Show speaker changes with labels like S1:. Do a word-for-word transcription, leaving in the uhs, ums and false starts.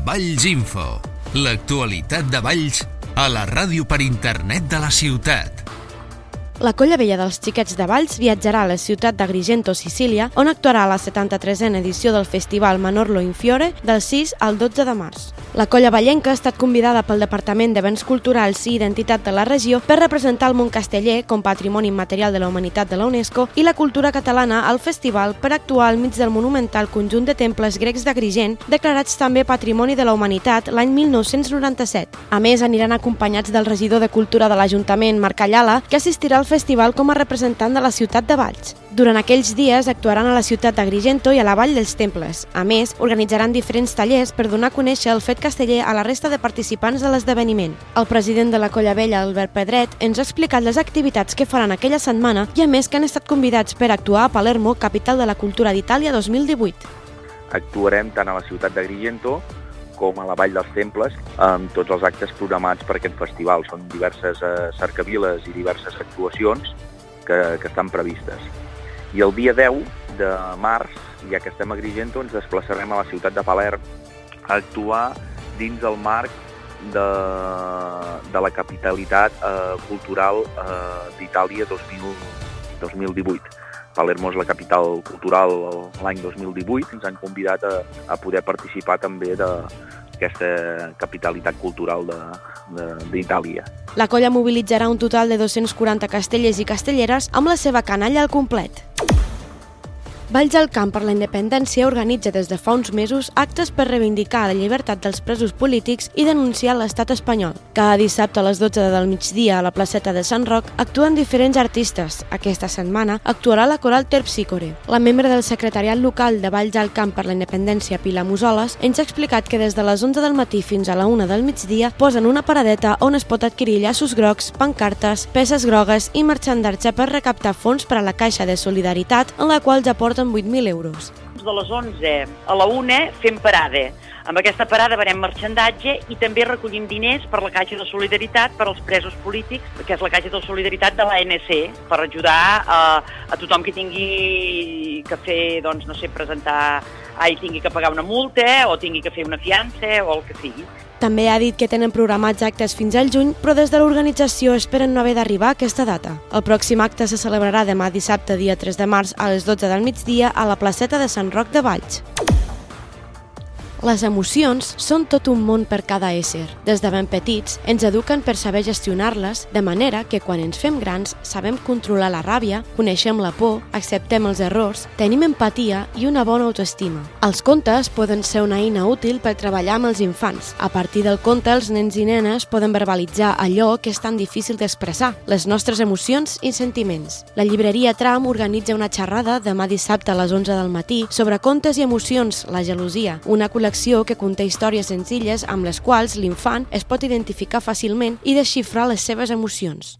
S1: Valls Info, l'actualitat de Valls a la ràdio per internet de la ciutat.
S2: La Colla Vella dels Xiquets de Valls viatjarà a la ciutat d'Agrigento, Sicília, on actuarà a la setanta-tresena edició del festival Manorlo in Fiore del sis al dotze de març. La colla vallenca ha estat convidada pel Departament de Béns Culturals i Identitat de la regió per representar el món casteller com Patrimoni Immaterial de la Humanitat de la UNESCO i la cultura catalana al festival per actuar al mig del monumental conjunt de temples grecs d'Agrigent, declarats també Patrimoni de la Humanitat l'any mil nou-cents noranta-set. A més, aniran acompanyats del regidor de Cultura de l'Ajuntament, Marc Ayala, que assistirà al festival com a representant de la ciutat de Valls. Durant aquells dies actuaran a la ciutat d'Agrigento i a la Vall dels Temples. A més, organitzaran diferents tallers per donar a conèixer el fet casteller a la resta de participants de l'esdeveniment. El president de la Colla Vella, Albert Pedret, ens ha explicat les activitats que faran aquella setmana i a més que han estat convidats per actuar a Palermo, capital de la cultura d'Itàlia dos mil divuit.
S3: Actuarem tant a la ciutat d'Agrigento com a la Vall dels Temples, amb tots els actes programats per aquest festival. Són diverses eh, cercaviles i diverses actuacions que, que estan previstes. I el dia deu de març, ja que estem a Agrigento, ens desplaçarem a la ciutat de Palerm a actuar dins el marc de, de la capitalitat eh, cultural eh, d'Itàlia dos mil divuit. Palermo és la capital cultural l'any dos mil divuit. Ens han convidat a, a poder participar també d'aquesta capitalitat cultural d'Itàlia.
S2: La colla mobilitzarà un total de dos-cents quaranta castellers i castelleres amb la seva canalla al complet. Valls al Camp per la Independència organitza des de fa uns mesos actes per reivindicar la llibertat dels presos polítics i denunciar l'estat espanyol. Cada dissabte a les dotze del migdia a la placeta de Sant Roc actuen diferents artistes. Aquesta setmana actuarà la coral Terpsícore. La membre del secretariat local de Valls al Camp per la Independència, Pilar Musoles, ens ha explicat que des de les onze del matí fins a la una del migdia posen una paradeta on es pot adquirir llaços grocs, pancartes, peces grogues i marxandatge per recaptar fons per a la Caixa de Solidaritat, en la qual ja porten vuit mil euros.
S4: De les onze a la una fem parada. Amb aquesta parada farem marxandatge i també recollim diners per la Caixa de Solidaritat per als presos polítics, que és la Caixa de Solidaritat de l'A N C, per ajudar a, a tothom que tingui que fer, doncs, no sé, presentar, ai, tingui que pagar una multa o tingui que fer una fiança o el que sigui.
S2: També ha dit que tenen programats actes fins al juny, però des de l'organització esperen no haver d'arribar a aquesta data. El pròxim acte se celebrarà demà dissabte, dia tres de març, a les dotze del migdia a la placeta de Sant Roc de Valls. Les emocions són tot un món per cada ésser. Des de ben petits ens eduquen per saber gestionar-les, de manera que quan ens fem grans sabem controlar la ràbia, coneixem la por, acceptem els errors, tenim empatia i una bona autoestima. Els contes poden ser una eina útil per treballar amb els infants. A partir del conte, els nens i nenes poden verbalitzar allò que és tan difícil d'expressar, les nostres emocions i sentiments. La llibreria Tram organitza una xerrada demà dissabte a les onze del matí sobre contes i emocions, la gelosia, una col·lecció que conté històries senzilles amb les quals l'infant es pot identificar fàcilment i desxifrar les seves emocions.